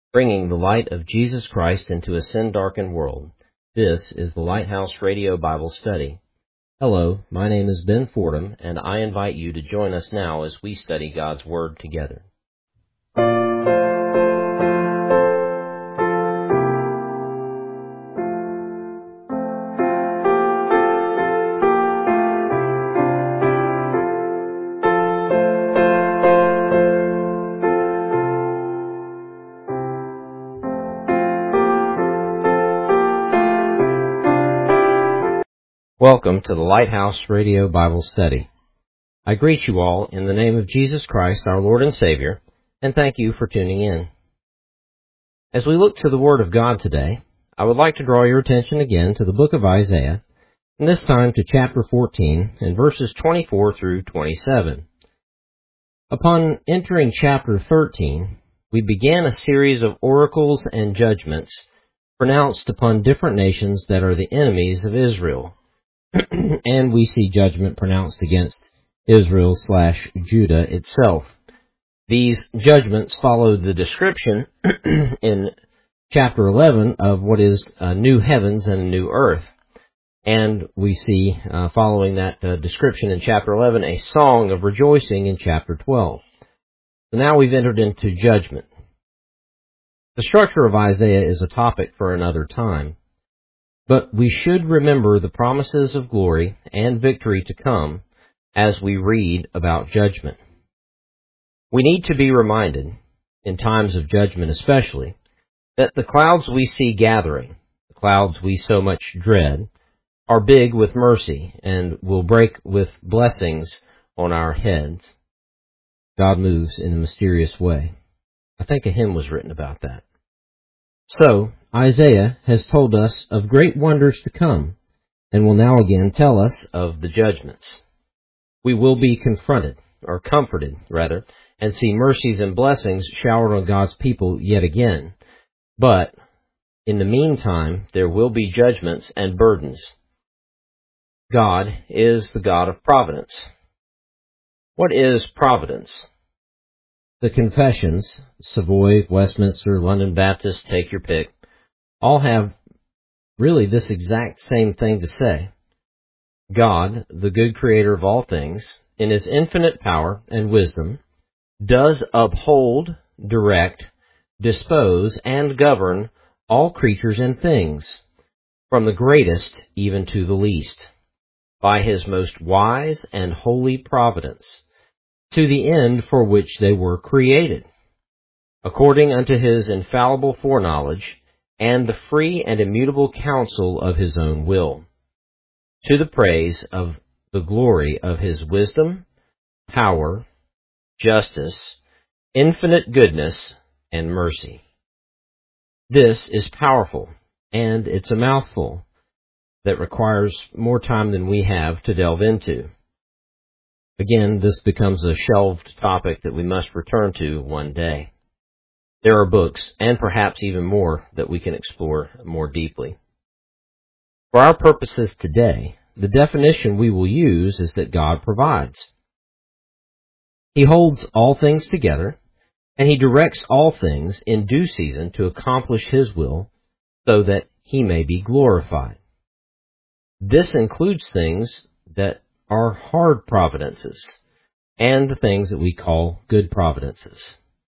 bringing the light of Jesus Christ into a sin-darkened world. This is the Lighthouse Radio Bible Study. Hello, my name is Ben Fordham, and I invite you to join us now as we study God's Word together. Welcome to the Lighthouse Radio Bible Study. I greet you all in the name of Jesus Christ, our Lord and Savior, and thank you for tuning in. As we look to the Word of God today, I would like to draw your attention again to the book of Isaiah, and this time to chapter 14 and verses 24 through 27. Upon entering chapter 13, we began a series of oracles and judgments pronounced upon different nations that are the enemies of Israel. And we see judgment pronounced against Israel/Judah itself. These judgments follow the description in chapter 11 of what is a new heavens and a new earth. And we see, following that description in chapter 11, a song of rejoicing in chapter 12. So now we've entered into judgment. The structure of Isaiah is a topic for another time. But we should remember the promises of glory and victory to come as we read about judgment. We need to be reminded, in times of judgment especially, that the clouds we see gathering, the clouds we so much dread, are big with mercy and will break with blessings on our heads. God moves in a mysterious way. I think a hymn was written about that. So, Isaiah has told us of great wonders to come, and will now again tell us of the judgments. We will be comforted, and see mercies and blessings showered on God's people yet again. But, in the meantime, there will be judgments and burdens. God is the God of providence. What is providence? The confessions, Savoy, Westminster, London Baptist, take your pick, all have really this exact same thing to say. God, the good creator of all things, in his infinite power and wisdom, does uphold, direct, dispose, and govern all creatures and things, from the greatest even to the least, by his most wise and holy providence, to the end for which they were created, according unto his infallible foreknowledge, and the free and immutable counsel of his own will, to the praise of the glory of his wisdom, power, justice, infinite goodness, and mercy. This is powerful, and it's a mouthful that requires more time than we have to delve into. Again, this becomes a shelved topic that we must return to one day. There are books, and perhaps even more, that we can explore more deeply. For our purposes today, the definition we will use is that God provides. He holds all things together, and he directs all things in due season to accomplish his will, so that he may be glorified. This includes things that are hard providences, and the things that we call good providences.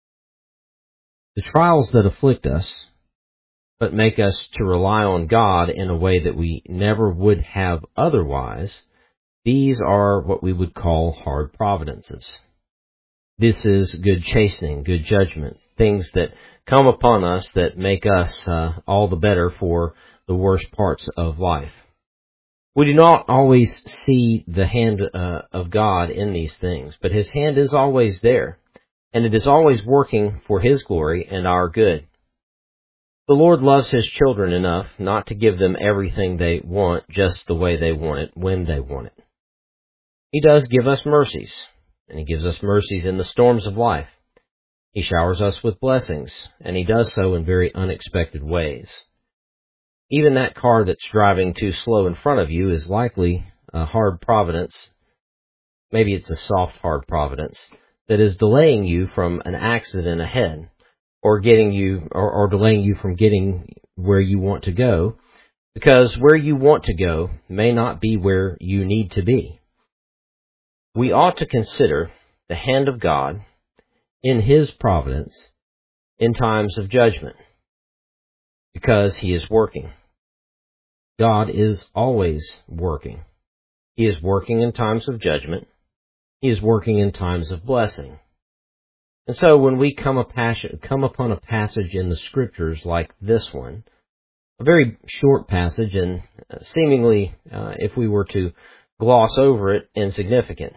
The trials that afflict us, but make us to rely on God in a way that we never would have otherwise, these are what we would call hard providences. This is good chastening, good judgment, things that come upon us that make us all the better for the worst parts of life. We do not always see the hand of God in these things, but his hand is always there, and it is always working for his glory and our good. The Lord loves his children enough not to give them everything they want just the way they want it, when they want it. He does give us mercies, and he gives us mercies in the storms of life. He showers us with blessings, and he does so in very unexpected ways. Even that car that's driving too slow in front of you is likely a hard providence. Maybe it's a soft, hard providence that is delaying you from an accident ahead, or getting you or delaying you from getting where you want to go, because where you want to go may not be where you need to be. We ought to consider the hand of God in His providence in times of judgment, because He is working. God is always working. He is working in times of judgment. He is working in times of blessing. And so when we come upon a passage in the Scriptures like this one, a very short passage and seemingly, if we were to gloss over it, insignificant.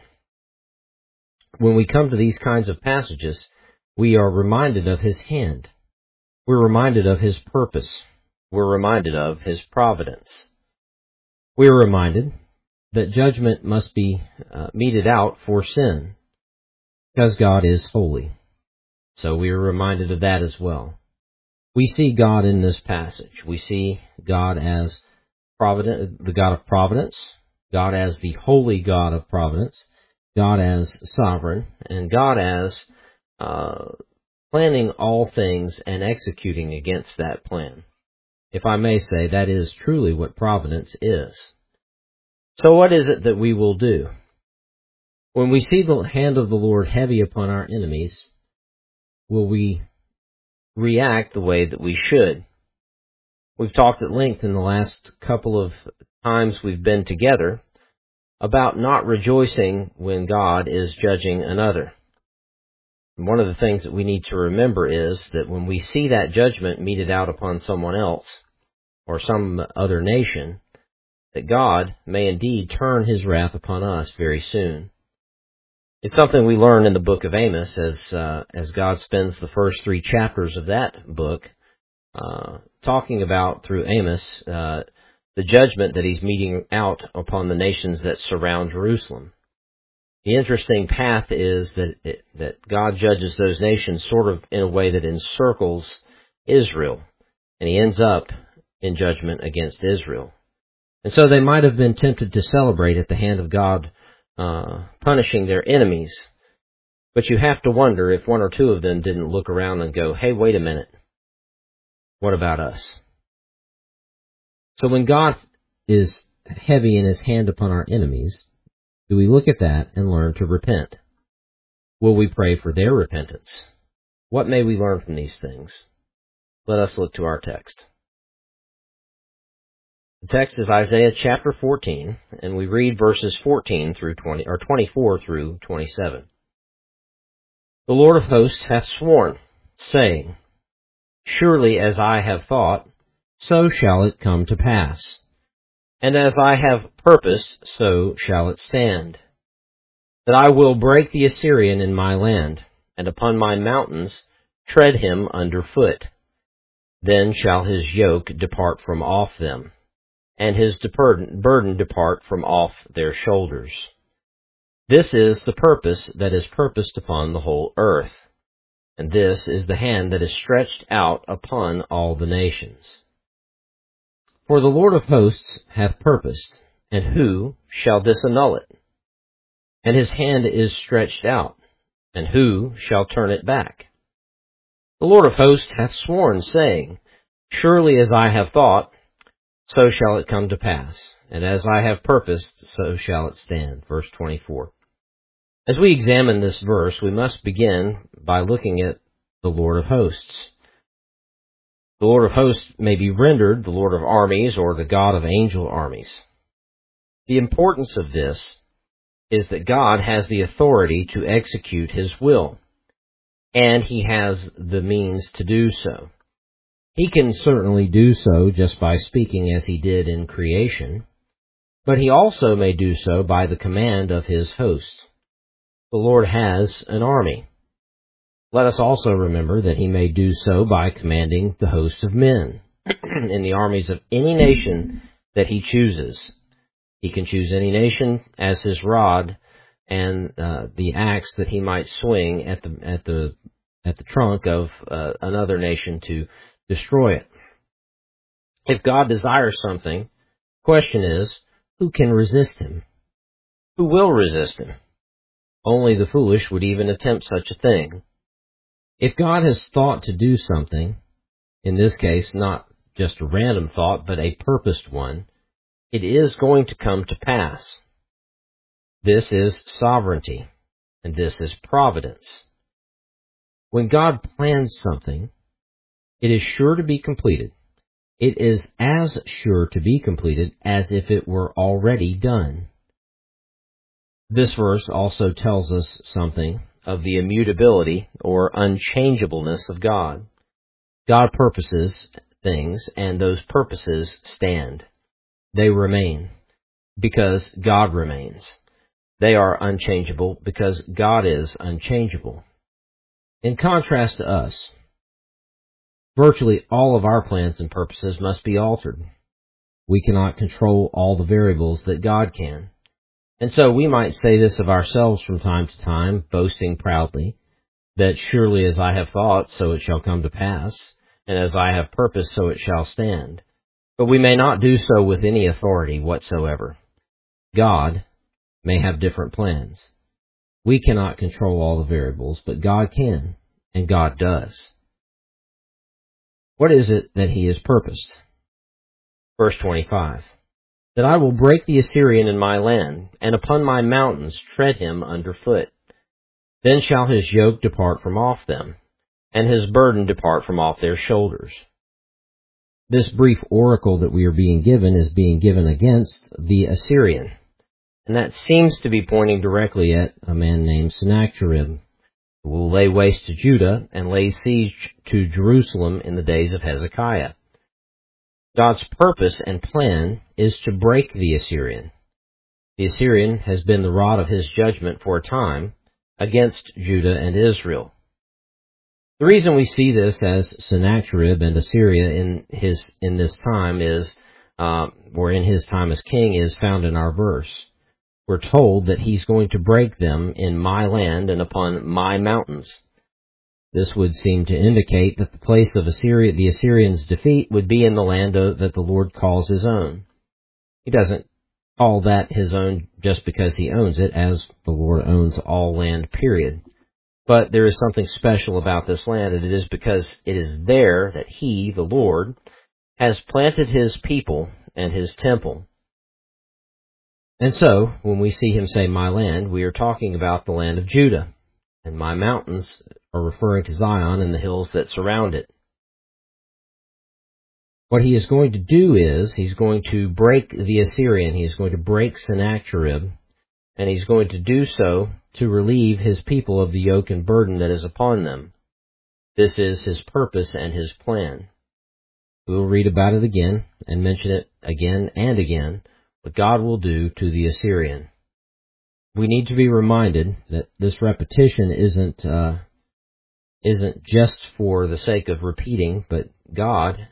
When we come to these kinds of passages, we are reminded of His hand. We're reminded of His purpose. We're reminded of His providence. We're reminded that judgment must be meted out for sin, because God is holy. So we are reminded of that as well. We see God in this passage. We see God as the God of providence, God as the holy God of providence, God as sovereign, and God as planning all things and executing against that plan. If I may say, that is truly what providence is. So what is it that we will do? When we see the hand of the Lord heavy upon our enemies, will we react the way that we should? We've talked at length in the last couple of times we've been together about not rejoicing when God is judging another. And one of the things that we need to remember is that when we see that judgment meted out upon someone else or some other nation, that God may indeed turn His wrath upon us very soon. It's something we learn in the book of Amos as God spends the first 3 chapters of that book talking about, through Amos, the judgment that He's meting out upon the nations that surround Jerusalem. The interesting path is that God judges those nations sort of in a way that encircles Israel, and He ends up in judgment against Israel. And so they might have been tempted to celebrate at the hand of God punishing their enemies, but you have to wonder if 1 or 2 of them didn't look around and go, hey, wait a minute, what about us? So when God is heavy in His hand upon our enemies, do we look at that and learn to repent? Will we pray for their repentance? What may we learn from these things? Let us look to our text. The text is Isaiah chapter 14, and we read verses 14 through 20, or 24 through 27. The Lord of hosts hath sworn, saying, Surely as I have thought, so shall it come to pass. And as I have purposed, so shall it stand. That I will break the Assyrian in my land, and upon my mountains tread him under foot. Then shall his yoke depart from off them, and his burden depart from off their shoulders. This is the purpose that is purposed upon the whole earth, and this is the hand that is stretched out upon all the nations. For the Lord of hosts hath purposed, and who shall this annul it? And His hand is stretched out, and who shall turn it back? The Lord of hosts hath sworn, saying, Surely as I have thought, so shall it come to pass, and as I have purposed, so shall it stand. Verse 24. As we examine this verse, we must begin by looking at the Lord of hosts. The Lord of hosts may be rendered the Lord of armies or the God of angel armies. The importance of this is that God has the authority to execute His will, and He has the means to do so. He can certainly do so just by speaking as He did in creation, but He also may do so by the command of His host. The Lord has an army. Let us also remember that He may do so by commanding the host of men in the armies of any nation that He chooses. He can choose any nation as His rod and the axe that He might swing at the trunk of another nation to destroy it. If God desires something, the question is, who can resist Him? Who will resist Him? Only the foolish would even attempt such a thing. If God has thought to do something, in this case not just a random thought, but a purposed one, it is going to come to pass. This is sovereignty, and this is providence. When God plans something, it is sure to be completed. It is as sure to be completed as if it were already done. This verse also tells us something of the immutability or unchangeableness of God. God purposes things, and those purposes stand. They remain because God remains. They are unchangeable because God is unchangeable. In contrast to us, virtually all of our plans and purposes must be altered. We cannot control all the variables that God can. And so we might say this of ourselves from time to time, boasting proudly, that surely as I have thought, so it shall come to pass, and as I have purposed, so it shall stand. But we may not do so with any authority whatsoever. God may have different plans. We cannot control all the variables, but God can, and God does. What is it that he has purposed? Verse 25. That I will break the Assyrian in my land, and upon my mountains tread him under foot. Then shall his yoke depart from off them, and his burden depart from off their shoulders. This brief oracle that we are being given is being given against the Assyrian, and that seems to be pointing directly at a man named Sennacherib, who will lay waste to Judah and lay siege to Jerusalem in the days of Hezekiah. God's purpose and plan is to break the Assyrian. The Assyrian has been the rod of his judgment for a time against Judah and Israel. The reason we see this as Sennacherib and Assyria in this time is, or in his time as king, is found in our verse. We're told that he's going to break them in my land and upon my mountains. This would seem to indicate that the place of the Assyrians' defeat would be in the land that the Lord calls his own. He doesn't call that his own just because he owns it, as the Lord owns all land, period. But there is something special about this land, and it is because it is there that he, the Lord, has planted his people and his temple. And so, when we see him say my land, we are talking about the land of Judah, and my mountains are referring to Zion and the hills that surround it. What he is going to do is, he's going to break the Assyrian, he is going to break Sennacherib, and he's going to do so to relieve his people of the yoke and burden that is upon them. This is his purpose and his plan. We'll read about it again and mention it again and again, what God will do to the Assyrian. We need to be reminded that this repetition isn't just for the sake of repeating, but God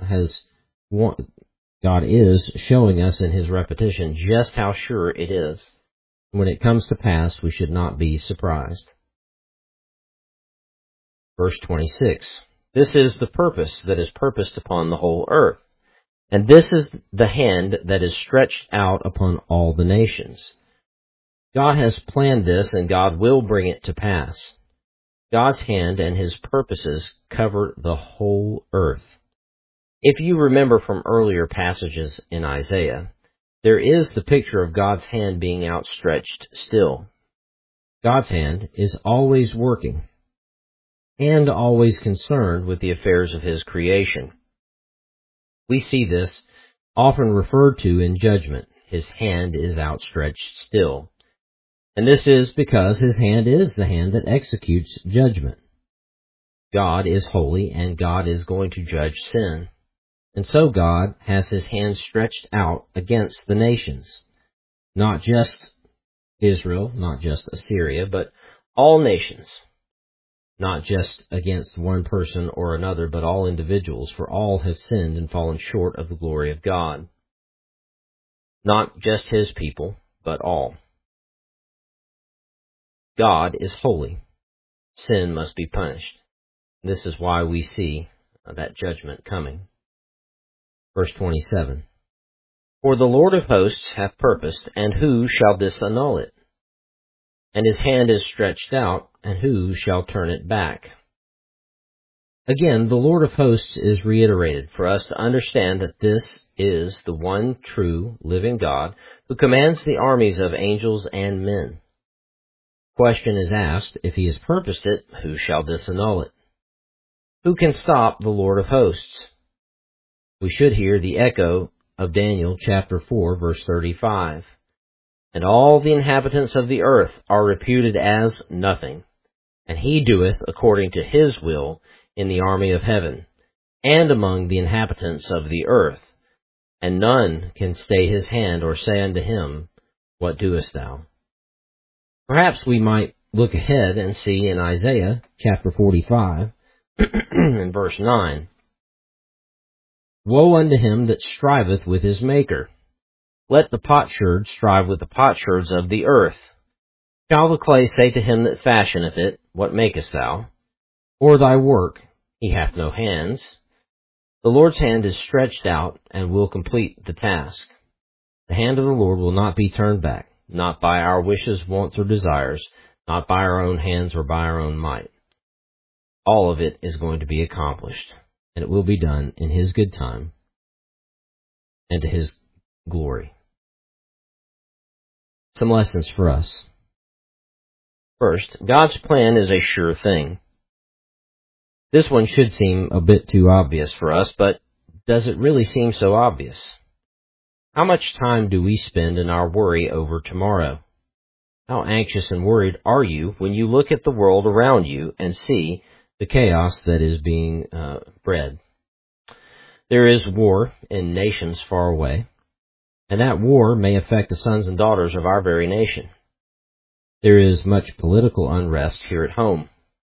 is showing us in his repetition just how sure it is. When it comes to pass, we should not be surprised. Verse 26. This is the purpose that is purposed upon the whole earth, and this is the hand that is stretched out upon all the nations. God has planned this, and God will bring it to pass. God's hand and his purposes cover the whole earth. If you remember from earlier passages in Isaiah, there is the picture of God's hand being outstretched still. God's hand is always working and always concerned with the affairs of his creation. We see this often referred to in judgment. His hand is outstretched still. And this is because his hand is the hand that executes judgment. God is holy, and God is going to judge sin. And so God has his hand stretched out against the nations. Not just Israel, not just Assyria, but all nations. Not just against one person or another, but all individuals, for all have sinned and fallen short of the glory of God. Not just his people, but all. God is holy. Sin must be punished. This is why we see that judgment coming. Verse 27. For the Lord of hosts hath purposed, and who shall disannul it? And his hand is stretched out, and who shall turn it back? Again, the Lord of hosts is reiterated for us to understand that this is the one true living God who commands the armies of angels and men. Question is asked, if he has purposed it, who shall disannul it? Who can stop the Lord of hosts? We should hear the echo of Daniel chapter 4, verse 35. And all the inhabitants of the earth are reputed as nothing, and he doeth according to his will in the army of heaven, and among the inhabitants of the earth, and none can stay his hand or say unto him, What doest thou? Perhaps we might look ahead and see in Isaiah chapter 45, in verse 9, Woe unto him that striveth with his Maker! Let the potsherd strive with the potsherds of the earth. Shall the clay say to him that fashioneth it, What makest thou? Or thy work, He hath no hands. The Lord's hand is stretched out and will complete the task. The hand of the Lord will not be turned back, not by our wishes, wants, or desires, not by our own hands or by our own might. All of it is going to be accomplished, and it will be done in His good time and to His glory. Some lessons for us. First, God's plan is a sure thing. This one should seem a bit too obvious for us, but does it really seem so obvious? How much time do we spend in our worry over tomorrow? How anxious and worried are you when you look at the world around you and see the chaos that is being bred? There is war in nations far away, and that war may affect the sons and daughters of our very nation. There is much political unrest here at home.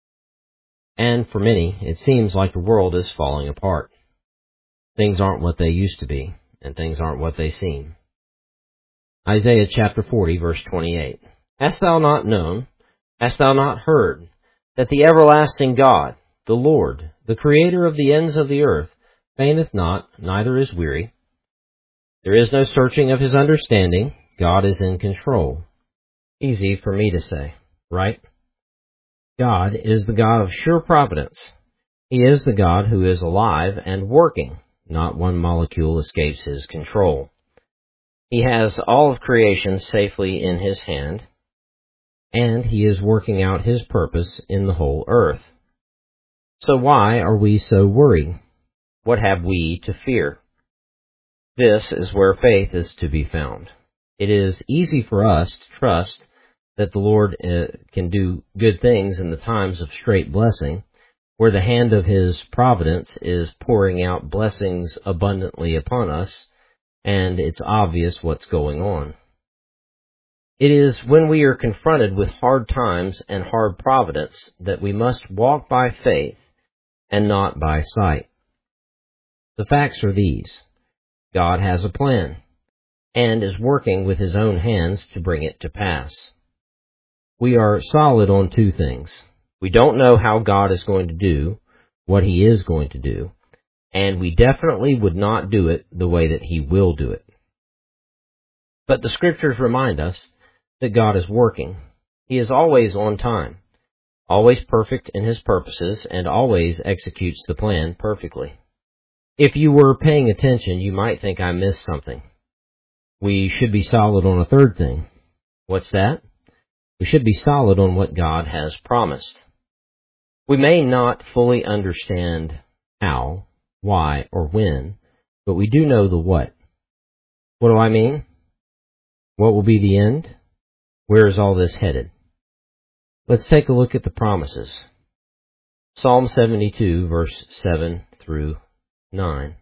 And for many, it seems like the world is falling apart. Things aren't what they used to be, and things aren't what they seem. Isaiah chapter 40, verse 28. Hast thou not known, hast thou not heard, that the everlasting God, the Lord, the Creator of the ends of the earth, fainteth not, neither is weary? There is no searching of His understanding. God is in control. Easy for me to say, right? God is the God of sure providence. He is the God who is alive and working. Not one molecule escapes His control. He has all of creation safely in His hand, and He is working out His purpose in the whole earth. So why are we so worried? What have we to fear? This is where faith is to be found. It is easy for us to trust that the Lord can do good things in the times of straight blessing, where the hand of His providence is pouring out blessings abundantly upon us, and it's obvious what's going on. It is when we are confronted with hard times and hard providence that we must walk by faith and not by sight. The facts are these. God has a plan, and is working with His own hands to bring it to pass. We are solid on two things. We don't know how God is going to do what He is going to do, and we definitely would not do it the way that He will do it. But the Scriptures remind us that God is working. He is always on time, always perfect in His purposes, and always executes the plan perfectly. If you were paying attention, you might think I missed something. We should be solid on a third thing. What's that? We should be solid on what God has promised. We may not fully understand how, why, or when, but we do know the what. What do I mean? What will be the end? Where is all this headed? Let's take a look at the promises. Psalm 72, verse 7 through 9.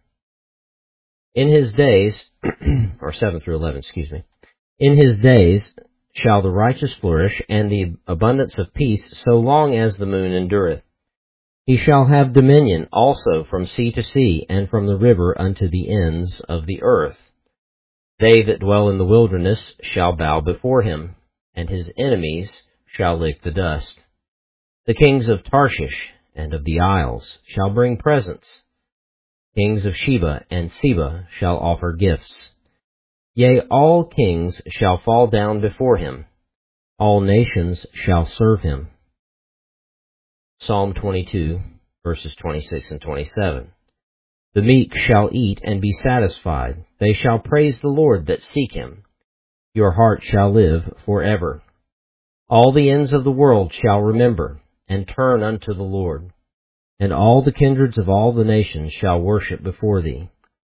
In His days, or 7 through 11, In His days shall the righteous flourish, and the abundance of peace, so long as the moon endureth. He shall have dominion also from sea to sea, and from the river unto the ends of the earth. They that dwell in the wilderness shall bow before Him, and His enemies shall lick the dust. The kings of Tarshish and of the isles shall bring presents. Kings of Sheba and Seba shall offer gifts. Yea, all kings shall fall down before Him. All nations shall serve Him. Psalm 22, verses 26 and 27. The meek shall eat and be satisfied. They shall praise the Lord that seek him. Your heart shall live forever. All the ends of the world shall remember and turn unto the Lord, and all the kindreds of all the nations shall worship before thee.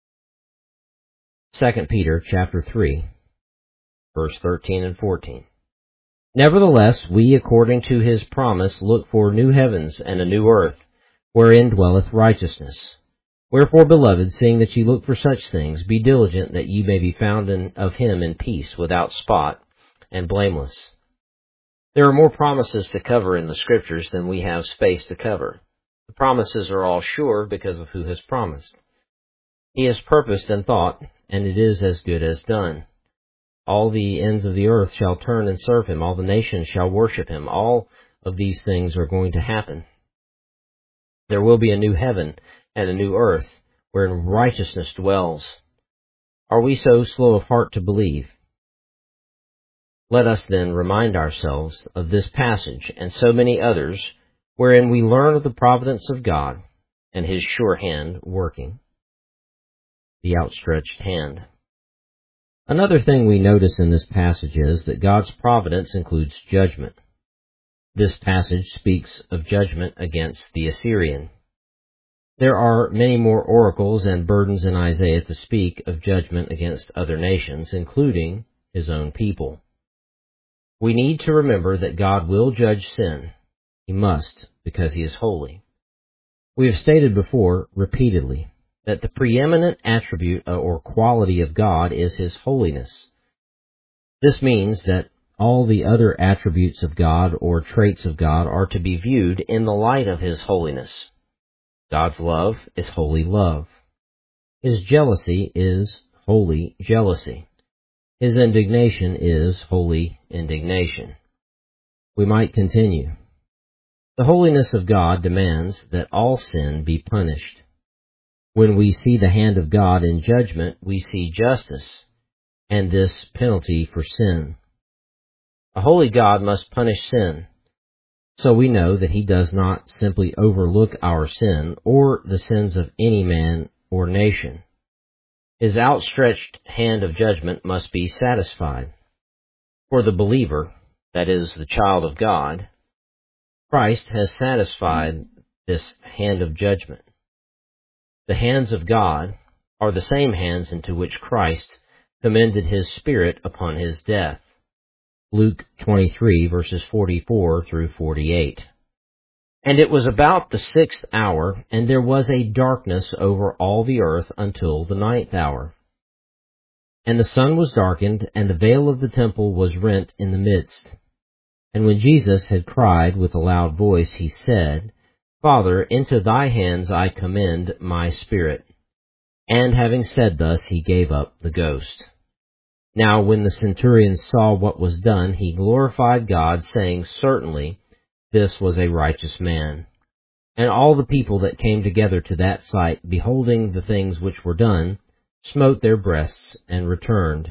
2 Peter chapter 3, verse 13 and 14. Nevertheless, we, according to his promise, look for new heavens and a new earth, wherein dwelleth righteousness. Wherefore, beloved, seeing that ye look for such things, be diligent that ye may be found of him in peace, without spot, and blameless. There are more promises to cover in the Scriptures than we have space to cover. The promises are all sure because of who has promised. He has purposed and thought, and it is as good as done. All the ends of the earth shall turn and serve him. All the nations shall worship him. All of these things are going to happen. There will be a new heaven and a new earth, wherein righteousness dwells. Are we so slow of heart to believe? Let us then remind ourselves of this passage and so many others, wherein we learn of the providence of God and his sure hand working. The outstretched hand. Another thing we notice in this passage is that God's providence includes judgment. This passage speaks of judgment against the Assyrian. There are many more oracles and burdens in Isaiah to speak of judgment against other nations, including his own people. We need to remember that God will judge sin. He must, because he is holy. We have stated before, repeatedly, that the preeminent attribute or quality of God is his holiness. This means that all the other attributes of God or traits of God are to be viewed in the light of his holiness. God's love is holy love. His jealousy is holy jealousy. His indignation is holy indignation. We might continue. The holiness of God demands that all sin be punished. When we see the hand of God in judgment, we see justice, and this penalty for sin. A holy God must punish sin. So we know that he does not simply overlook our sin or the sins of any man or nation. His outstretched hand of judgment must be satisfied. For the believer, that is, the child of God, Christ has satisfied this hand of judgment. The hands of God are the same hands into which Christ commended his Spirit upon his death. Luke 23, verses 44 through 48. And it was about the 6th hour, and there was a darkness over all the earth until the 9th hour. And the sun was darkened, and the veil of the temple was rent in the midst. And when Jesus had cried with a loud voice, he said, Father, into thy hands I commend my spirit. And having said thus, he gave up the ghost. Now when the centurion saw what was done, he glorified God, saying, Certainly this was a righteous man. And all the people that came together to that sight, beholding the things which were done, smote their breasts and returned.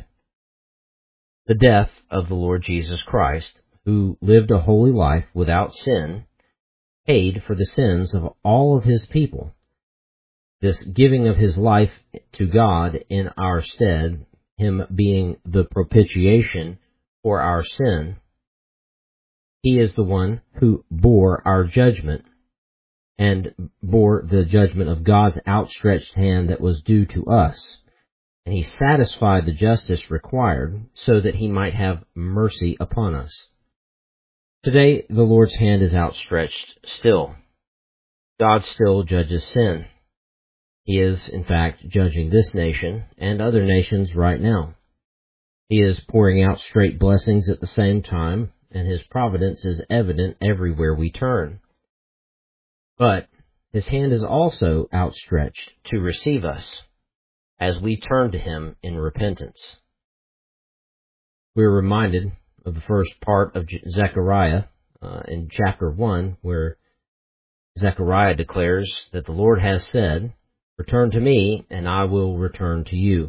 The death of the Lord Jesus Christ, who lived a holy life without sin, paid for the sins of all of his people. This giving of his life to God in our stead, him being the propitiation for our sin, he is the one who bore our judgment and bore the judgment of God's outstretched hand that was due to us. And he satisfied the justice required so that he might have mercy upon us. Today, the Lord's hand is outstretched still. God still judges sin. He is, in fact, judging this nation and other nations right now. He is pouring out straight blessings at the same time, and his providence is evident everywhere we turn. But his hand is also outstretched to receive us as we turn to him in repentance. We are reminded of the first part of Zechariah in chapter 1, where Zechariah declares that the Lord has said, Return to me, and I will return to you.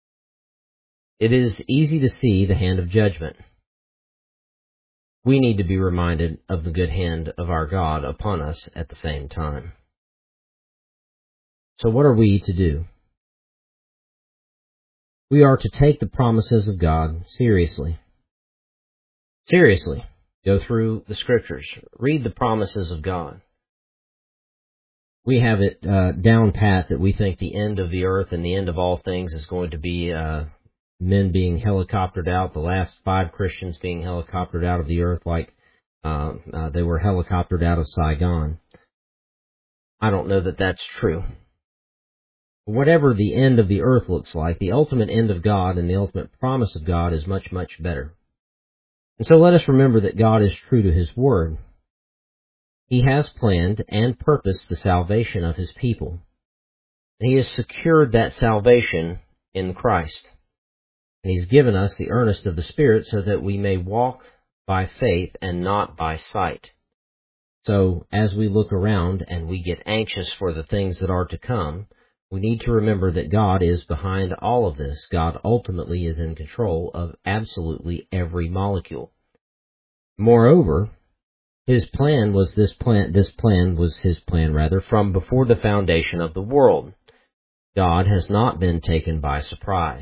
It is easy to see the hand of judgment. We need to be reminded of the good hand of our God upon us at the same time. So what are we to do? We are to take the promises of God seriously. Seriously. Go through the Scriptures. Read the promises of God. We have it down pat that we think the end of the earth and the end of all things is going to be men being helicoptered out, the last 5 Christians being helicoptered out of the earth like they were helicoptered out of Saigon. I don't know that that's true. Whatever the end of the earth looks like, the ultimate end of God and the ultimate promise of God is much, much better. And so let us remember that God is true to His Word. He has planned and purposed the salvation of His people. And He has secured that salvation in Christ. And He's given us the earnest of the Spirit so that we may walk by faith and not by sight. So as we look around and we get anxious for the things that are to come, we need to remember that God is behind all of this. God ultimately is in control of absolutely every molecule. Moreover, His plan was this plan was His plan from before the foundation of the world. God has not been taken by surprise.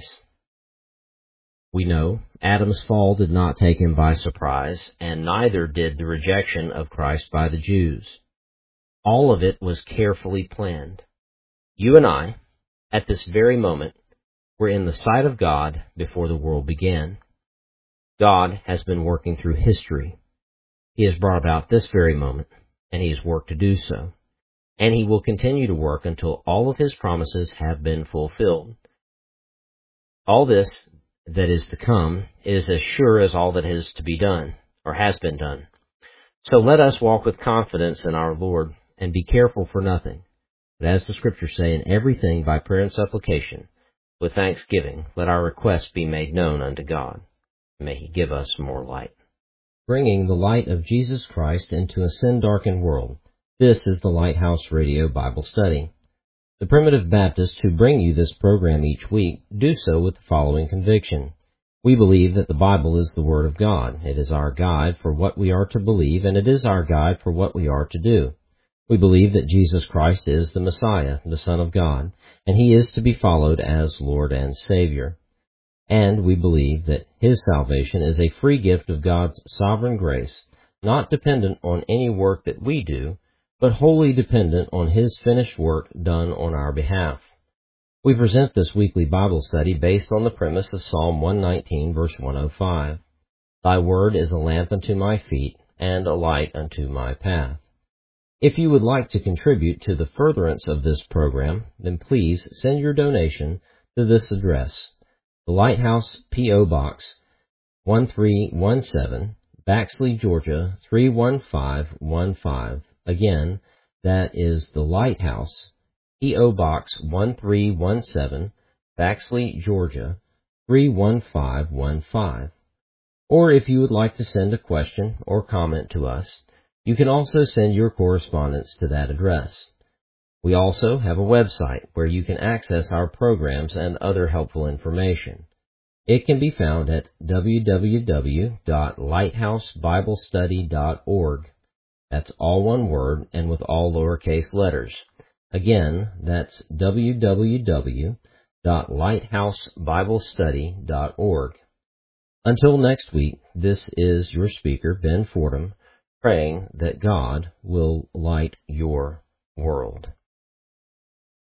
We know Adam's fall did not take Him by surprise, and neither did the rejection of Christ by the Jews. All of it was carefully planned. You and I, at this very moment, were in the sight of God before the world began. God has been working through history. He has brought about this very moment, and He has worked to do so. And He will continue to work until all of His promises have been fulfilled. All this that is to come is as sure as all that is to be done, or has been done. So let us walk with confidence in our Lord, and be careful for nothing. But as the Scriptures say, in everything by prayer and supplication, with thanksgiving, let our requests be made known unto God. May He give us more light. Bringing the light of Jesus Christ into a sin-darkened world. This is the Lighthouse Radio Bible Study. The Primitive Baptists who bring you this program each week do so with the following conviction. We believe that the Bible is the Word of God. It is our guide for what we are to believe, and it is our guide for what we are to do. We believe that Jesus Christ is the Messiah, the Son of God, and He is to be followed as Lord and Savior. And we believe that His salvation is a free gift of God's sovereign grace, not dependent on any work that we do, but wholly dependent on His finished work done on our behalf. We present this weekly Bible study based on the premise of Psalm 119, verse 105. Thy word is a lamp unto my feet, and a light unto my path. If you would like to contribute to the furtherance of this program, then please send your donation to this address, the Lighthouse P.O. Box 1317, Baxley, Georgia 31515. Again, that is the Lighthouse P.O. Box 1317, Baxley, Georgia 31515. Or if you would like to send a question or comment to us, you can also send your correspondence to that address. We also have a website where you can access our programs and other helpful information. It can be found at www.lighthouseBiblestudy.org. That's all one word and with all lowercase letters. Again, that's www.lighthouseBiblestudy.org. Until next week, this is your speaker, Ben Fordham, praying that God will light your world.